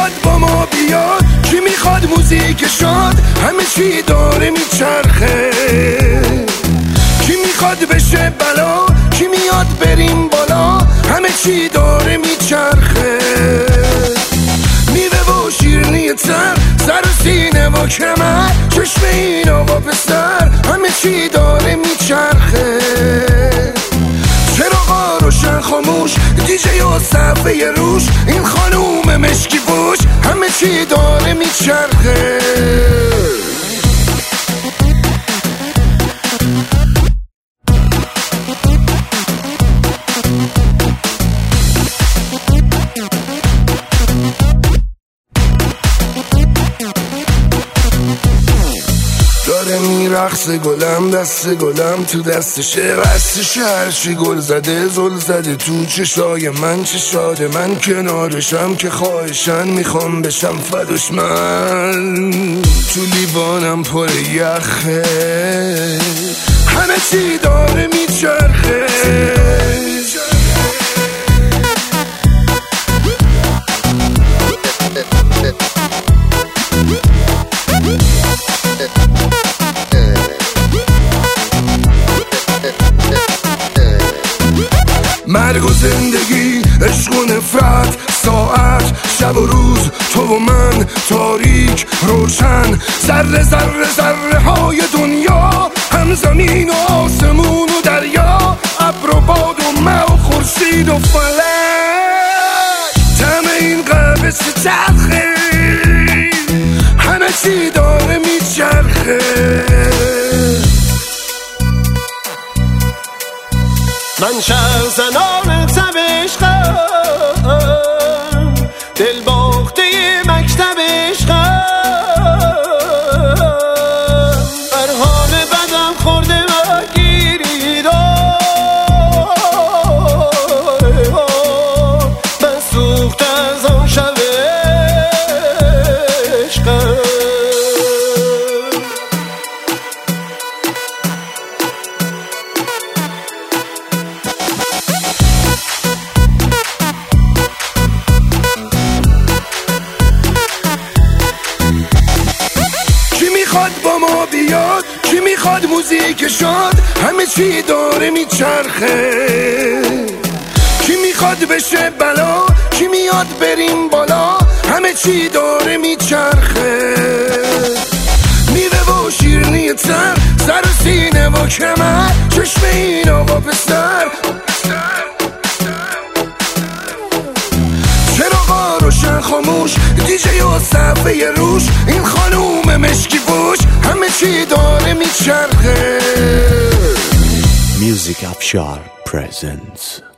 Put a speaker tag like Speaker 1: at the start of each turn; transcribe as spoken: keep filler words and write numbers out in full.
Speaker 1: میخواد با ما بیاد؟ کی میخواد موزیک شاد؟ همه چی داره میچرخه. کی میخواد بشه بلا؟ کی میاد بریم بالا؟ همه چی داره میچرخه. میوه و شیرینی تر، سر و سینه و کمر، چشم این آقا پسر، همه چی داره میچرخه. چراغا روشن خاموش، دیجی و صفحه روش، این خانوم مشکی پوش، همه چی داره میچرخه. داره میرقصه گلم، دست گلم تو دستشه، بستش هرچی گل زده زل زده تو چشای من. چه شاده من کنارشم که خواهشن میخوام بشم فداش من. تو لیوانم پر یخه، همه چی داره میچرخه. مرگ و زندگی، عشق و نفرت، ساعت، شب و روز، تو و من، تاریک، روشن، ذره ذره ذره های دنیا، هم زمین و آسمون و دریا، ابر و باد و مه و خورشید و فلک. طعم این قلب چرخه، همه چی داره میچرخه.
Speaker 2: من شهر زنان تب عشقم، دل باخته مکتب عشقم، بر حال بدم خورده و گیرید، من سوخته از آن شب عشقم.
Speaker 1: میخواد با ما بیاد؟ کی میخواد موزیک شاد؟ همه چی داره میچرخه. کی میخواد بشه بلا؟ کی میاد بریم بالا؟ همه چی داره میچرخه. میوه و شیرینی تر، سر و سینه و کمر، چشم این آقا پسر، چراغا روشن خاموش، دیجی و صفحه روش، این خانوم مشکی پوش، همه چی داره میچرخه.
Speaker 3: Music Afshar presents